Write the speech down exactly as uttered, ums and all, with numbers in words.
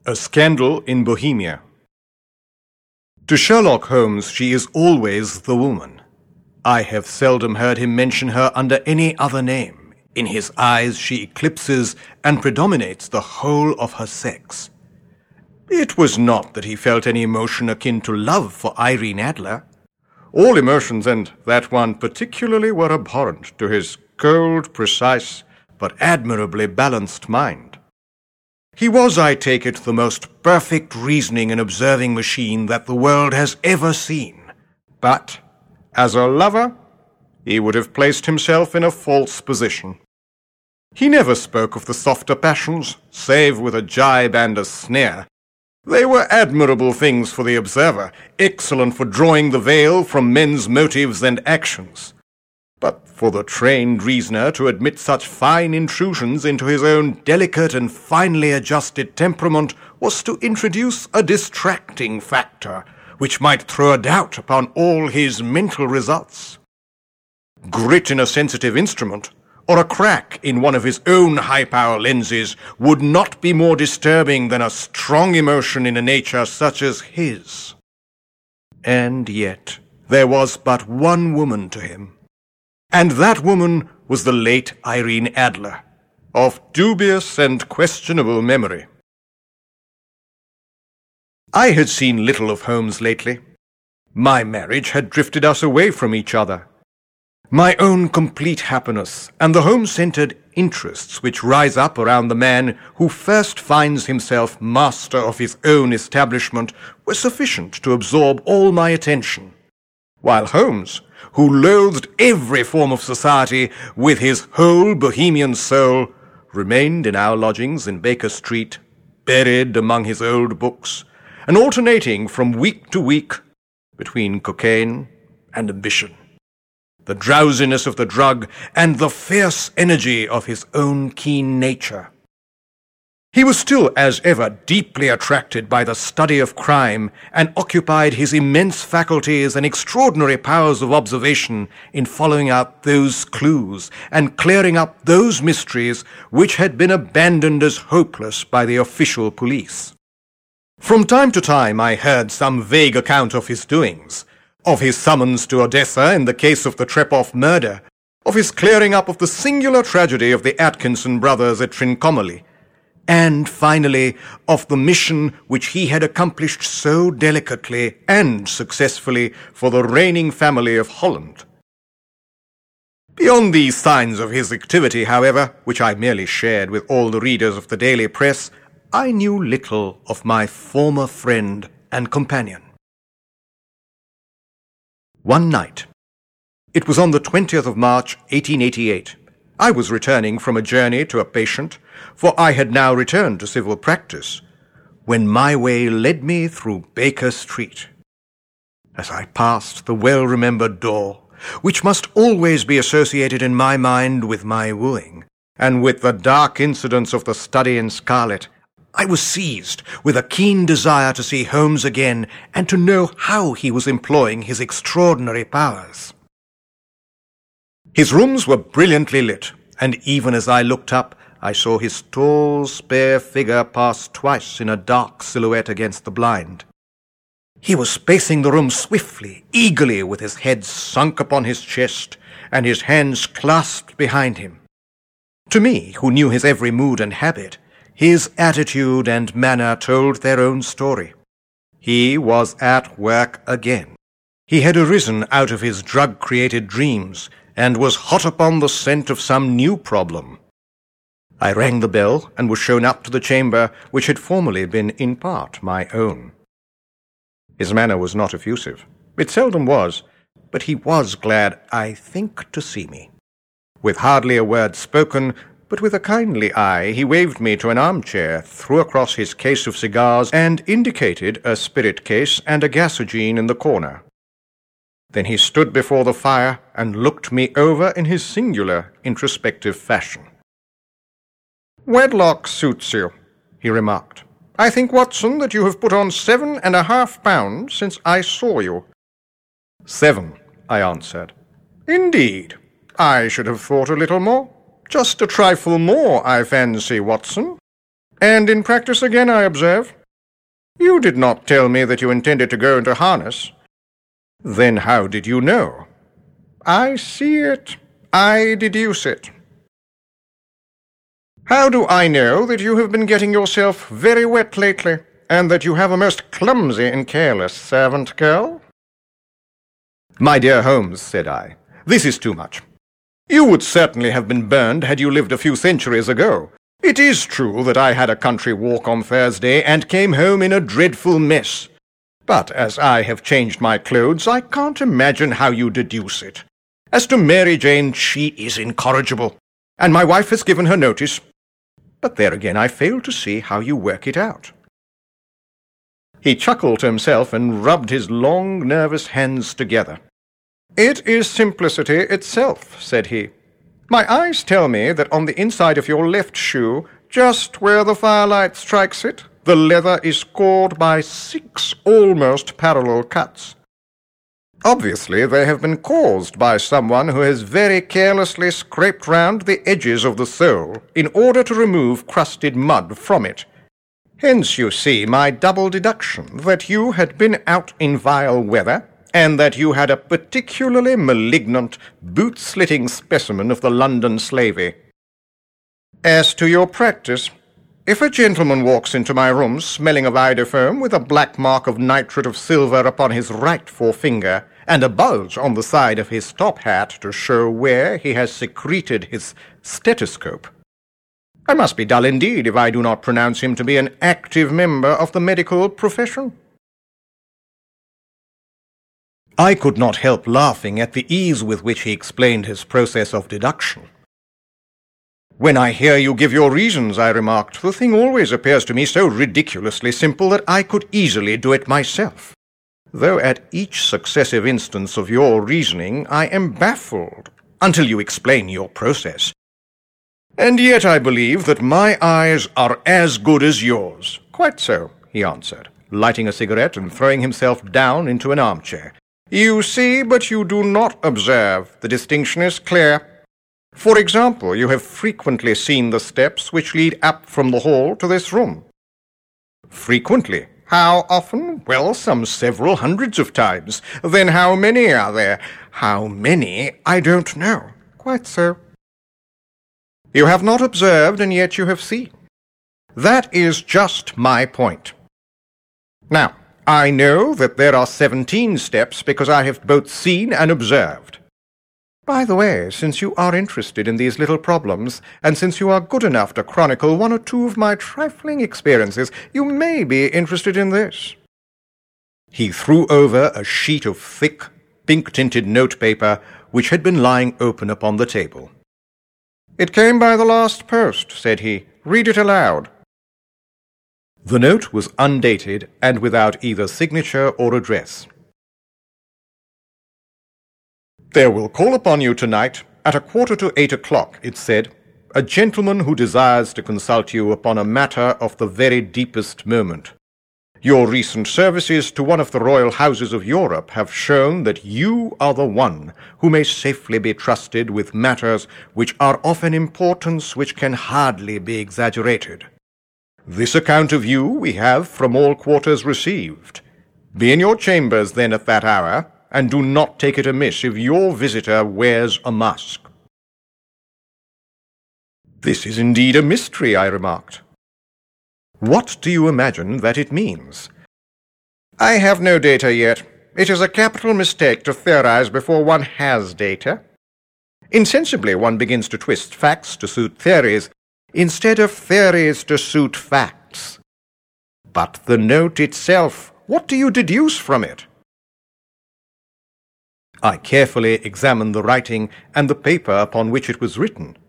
A Scandal in Bohemia. To Sherlock Holmes she is always the woman. I have seldom heard him mention her under any other name. In his eyes she eclipses and predominates the whole of her sex. It was not that he felt any emotion akin to love for Irene Adler. All emotions, and that one particularly, were abhorrent to his cold, precise, but admirably balanced mind. He was, I take it, the most perfect reasoning and observing machine that the world has ever seen. But, as a lover, he would have placed himself in a false position. He never spoke of the softer passions, save with a jibe and a sneer. They were admirable things for the observer, excellent for drawing the veil from men's motives and actions. But for the trained reasoner to admit such fine intrusions into his own delicate and finely adjusted temperament was to introduce a distracting factor, which might throw a doubt upon all his mental results. Grit in a sensitive instrument, or a crack in one of his own high-power lenses, would not be more disturbing than a strong emotion in a nature such as his. And yet there was but one woman to him. And that woman was the late Irene Adler, of dubious and questionable memory. I had seen little of Holmes lately. My marriage had drifted us away from each other. My own complete happiness and the home-centered interests which rise up around the man who first finds himself master of his own establishment were sufficient to absorb all my attention, while Holmes, who loathed every form of society with his whole Bohemian soul, remained in our lodgings in Baker Street, buried among his old books, and alternating from week to week between cocaine and ambition, the drowsiness of the drug and the fierce energy of his own keen nature. He was still, as ever, deeply attracted by the study of crime, and occupied his immense faculties and extraordinary powers of observation in following out those clues and clearing up those mysteries which had been abandoned as hopeless by the official police. From time to time I heard some vague account of his doings, of his summons to Odessa in the case of the Trepoff murder, of his clearing up of the singular tragedy of the Atkinson brothers at Trincomalee, and, finally, of the mission which he had accomplished so delicately and successfully for the reigning family of Holland. Beyond these signs of his activity, however, which I merely shared with all the readers of the daily press, I knew little of my former friend and companion. One night, it was on the twentieth of March, eighteen eighty-eight, I was returning from a journey to a patient, for I had now returned to civil practice, when my way led me through Baker Street. As I passed the well-remembered door, which must always be associated in my mind with my wooing, and with the dark incidents of the study in scarlet, I was seized with a keen desire to see Holmes again and to know how he was employing his extraordinary powers. His rooms were brilliantly lit, and even as I looked up, I saw his tall, spare figure pass twice in a dark silhouette against the blind. He was pacing the room swiftly, eagerly, with his head sunk upon his chest and his hands clasped behind him. To me, who knew his every mood and habit, his attitude and manner told their own story. He was at work again. He had arisen out of his drug-created dreams and was hot upon the scent of some new problem. I rang the bell and was shown up to the chamber which had formerly been in part my own. His manner was not effusive. It seldom was, but he was glad, I think, to see me. With hardly a word spoken, but with a kindly eye, he waved me to an armchair, threw across his case of cigars, and indicated a spirit case and a gasogene in the corner. Then he stood before the fire and looked me over in his singular introspective fashion. "Wedlock suits you," he remarked. "I think, Watson, that you have put on seven and a half pounds since I saw you." "Seven," I answered. "Indeed. I should have thought a little more. Just a trifle more, I fancy, Watson." And in practice again, I observe. You did not tell me that you intended to go into harness. Then how did you know? I see it. I deduce it. How do I know that you have been getting yourself very wet lately, and that you have a most clumsy and careless servant girl? My dear Holmes, said I, this is too much. You would certainly have been burned had you lived a few centuries ago. It is true that I had a country walk on Thursday and came home in a dreadful mess. But as I have changed my clothes, I can't imagine how you deduce it. As to Mary Jane, she is incorrigible, and my wife has given her notice. But there again I fail to see how you work it out. He chuckled to himself and rubbed his long, nervous hands together. It is simplicity itself, said he. My eyes tell me that on the inside of your left shoe, just where the firelight strikes it, the leather is scored by six almost parallel cuts. Obviously, they have been caused by someone who has very carelessly scraped round the edges of the sole in order to remove crusted mud from it. Hence, you see, my double deduction that you had been out in vile weather, and that you had a particularly malignant, boot-slitting specimen of the London slavey. As to your practice, if a gentleman walks into my room smelling of iodoform with a black mark of nitrate of silver upon his right forefinger, and a bulge on the side of his top hat to show where he has secreted his stethoscope, I must be dull indeed if I do not pronounce him to be an active member of the medical profession. I could not help laughing at the ease with which he explained his process of deduction. When I hear you give your reasons, I remarked, the thing always appears to me so ridiculously simple that I could easily do it myself, though at each successive instance of your reasoning I am baffled until you explain your process. And yet I believe that my eyes are as good as yours. Quite so, he answered, lighting a cigarette and throwing himself down into an armchair. You see, but you do not observe. The distinction is clear. For example, you have frequently seen the steps which lead up from the hall to this room. Frequently. How often? Well, some several hundreds of times. Then how many are there? How many, I don't know. Quite so. You have not observed, and yet you have seen. That is just my point. Now, I know that there are seventeen steps because I have both seen and observed. By the way, since you are interested in these little problems, and since you are good enough to chronicle one or two of my trifling experiences, you may be interested in this. He threw over a sheet of thick, pink-tinted notepaper which had been lying open upon the table. It came by the last post, said he. Read it aloud. The note was undated and without either signature or address. There will call upon you tonight at a quarter to eight o'clock, it said, a gentleman who desires to consult you upon a matter of the very deepest moment. Your recent services to one of the royal houses of Europe have shown that you are the one who may safely be trusted with matters which are of an importance which can hardly be exaggerated. This account of you we have from all quarters received. Be in your chambers then at that hour, and do not take it amiss if your visitor wears a mask. This is indeed a mystery, I remarked. What do you imagine that it means? I have no data yet. It is a capital mistake to theorize before one has data. Insensibly one begins to twist facts to suit theories, instead of theories to suit facts. But the note itself, what do you deduce from it? I carefully examined the writing and the paper upon which it was written.